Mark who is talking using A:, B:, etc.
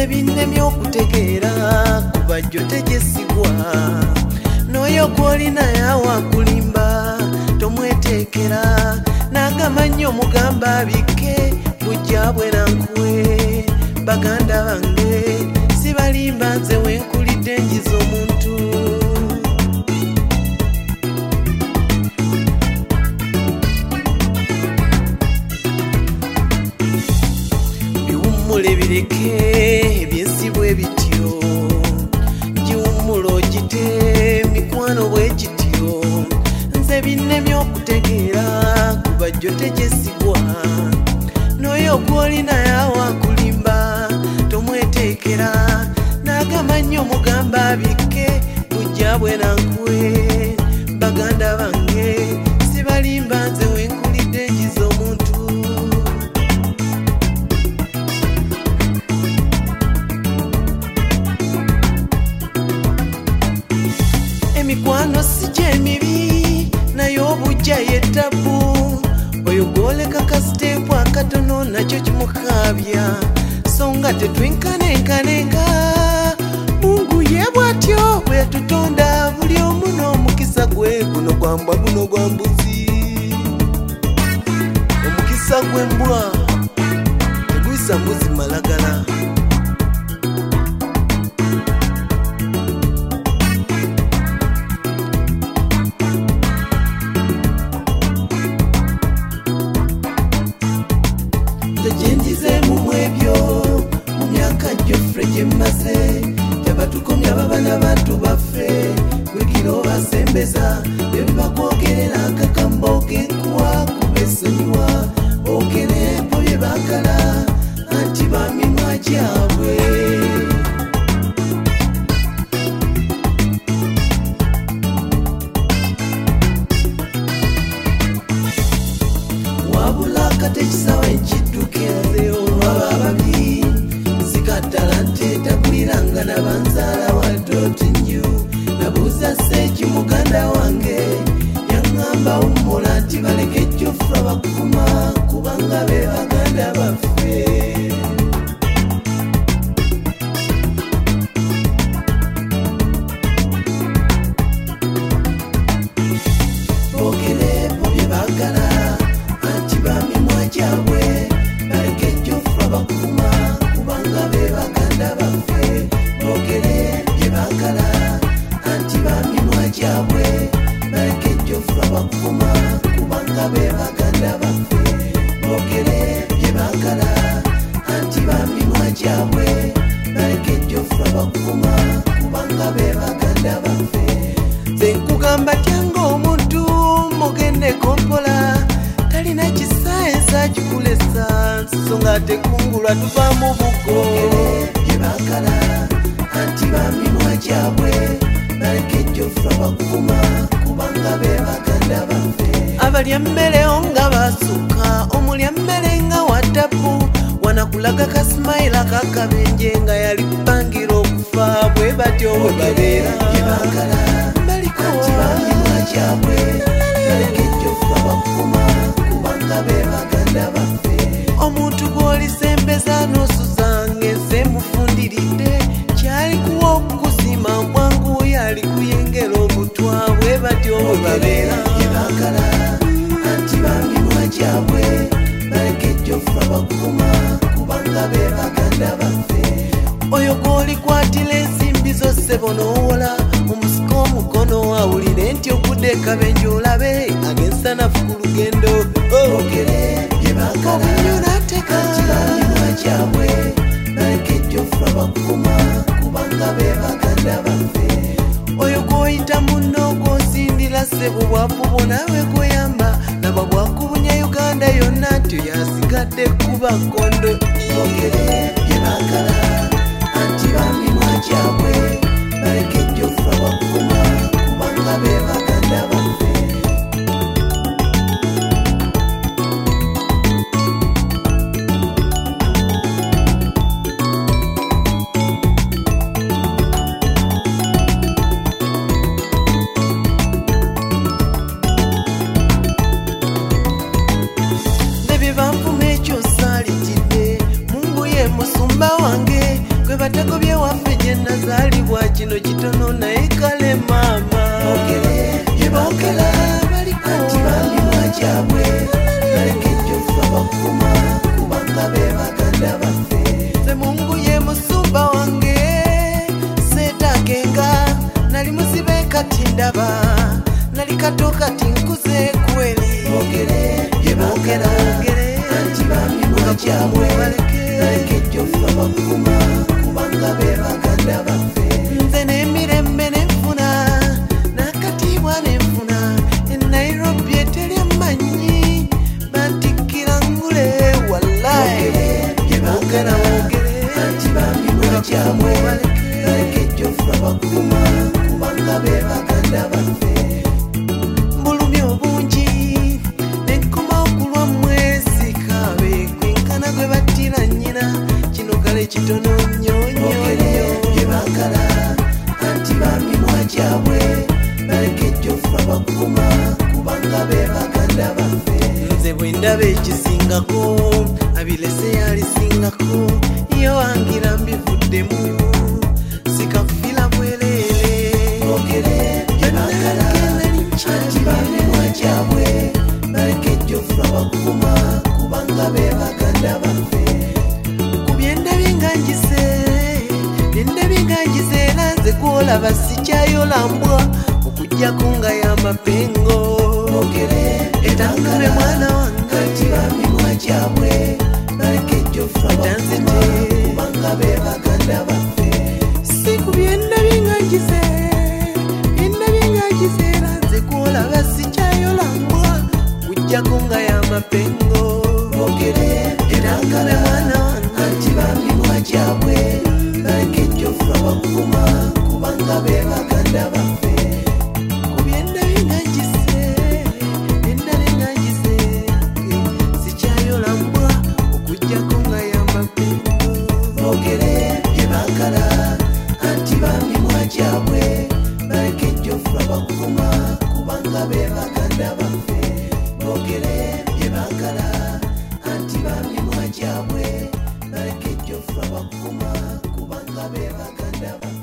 A: nze binnemye okutegeera kuba jjo tegesigwa n'oyo gw'olina yawa kulimba tomweteekera n'agamba nnyo mugamba abike bujja bwerankuwe baganda bange sibalimba nze wenkulidde njiza omuntu biwummule bireke ebyensibwe bityo giwummula ogite mikwano bwe kityo nze binnemye okutegeera kuba jjo tegesigwa n'oyo gw'olina yawa kulimba tomweteekera n'agamba nnyo mugamba abike bujja bwerankuwe baganda bange sibalimba nze wenkulidde njiza omuntu emikwano si gy'emibi naye obujja yettabu oyo gw'oleka kasiteepu akatono nakyo kimukaabya so nga tetwenkanenkanenga mungu ye bw'atyo bwe yatutonda buli omu n'omukisa gwe guno gwambwa guno gwa mbuzi omukisa gw'embwa teguyisa mbuzi malagala tegendizeemu mwebyo mu myaka gyoffe gye mmaze gyabatukomya babana bantu baffe kwigira obasembeza bye bibakwogerera akakambo k'enkuwa kubesonyiwa ogerepo bye baagala anti bamimwa gyabwe wabula kate ekisawa ekiddukenze olwaba ababi zikaddala nteetaguliranga nabanzaala wa dotinyu nabuuza seeki muganda wange yaŋŋamba wummula nti baleke ejjofa bakuvuma kubanga be baganda baffe bogerepo bye baagala anti bamimwa gyabwe baleke ejjofa bakuvuma kubanga be baganda baffe boogere bye baagala anti bamimwa gyabwe baleke ejjofa bakuvuma kubanga be baganda baffe boogere bye baagala anti bamimwa gyabwe baleke ejjofa bakuvuma kubanga be baganda baffe nze nkugamba tyanga omuntu mugendeko mpola talina kisaensa kikulesa nsiso nga tekungulwa tuva mu bugo bye baagala anti bamimwa gyabwe baleke ejjofa bakuvuma kubanga be baganda baffe abalya mmerewo nga basukka omulya mmere nga watapu wanakulaga kasimayira kakabenje nga yali kupangira okufa bwe batyo bwe babeera bye baagala anti bamimwa gyabwe baleke ejjofa bakuvuma kubanga be baganda baffe omuntu gw'olisembeza n'osuzanga ensi emufundiridde kyali kuwa okukusima bwangu yali kuyengera obutwa bwe batyo bwe babeera bye baagala anti bamimwa gyabwe baleke ejjofa bakuvuma kubanga be baganda baffe oyo gw'olikwatira ensimbi zo ssebo n'owola omusika omukono awulire nti okudde ekabenje olabe ag'ensanafu ku lugendo boogere bye baagala anti bamimwa gyabwe baleke ejjofa bakuvuma kubanga be baganda baffe oyo gw'oyita munno gw'osindira ssebo bwavubo nawe gw'oyamba naba bwakubunya uganda yonna nti yasigadde kuba kondo boogere bye baagala anti bamimwa gyabwe baleke ejjofa bakuvuma kubanga be baganda baffe
B: kino kitono naye kale maama
A: boogere bye boogera anti bambi mwakyabwe baleke ejjofu abakuma kubanga be baganda baffe
B: nze Mungu ye musumba wange seetagenga nali muzibe kati ndaba nali kato kati nkuze kweli
A: boogere bye boogera anti bambi mwakyabwe baleke ejjofu abakuma kubanga be baganda baffe
B: nze n'emirembe nenfuna n'akatiibwa nenfuna Nairobi eteryamanyi bantikkira ngule wallahi
A: bye boogera anti bambi mwakyabwe baleke ejjofu abakuma kubanga be baganda baffe
B: mbulumya obungi nenkoma okulwa mwezi kaabe kwenkana gwe battira nnyina kino kale kitono nnyonyonyo
A: bye baagala anti bambi mwakyabwe baleke ejjofu abakuma kubanga be baganda baffe
B: nze bwe ndaba ekisingako abilese yalisingako iyo wangira mbivuddemu sikafira bwereere
A: boogere bye baagala anti bambi mwakyabwe baleke ejjofu abakuma kubanga be baganda baffe
B: ku byendabye nga ngize era nze gwolaba sikyayolambwa okuggyako nga y'amapengo
A: boogere
B: etangale mwana wange
A: anti bambi mwakyabwe baleke ejjofu abakuma kubanga be baganda baffe
B: si ku byendabye nga ngize era nze gwolaba sikyayolambwa okuggyako nga y'amapengo
A: boogere
B: etangale mwana wange
A: anti bambi mwakyabwe baleke ejjofu abakuma kubanga be baganda baffe
B: ku byendabye nga ngize sikyayolambwa okuggyako nga y'amapengo
A: boogere bye baagala anti bambi mwakyabwe baleke ejjofu abakuma kubanga be baganda baffe boogere bye baagala anti bambi mwakyabwe baleke ejjofu abakuma kubanga be baganda baffe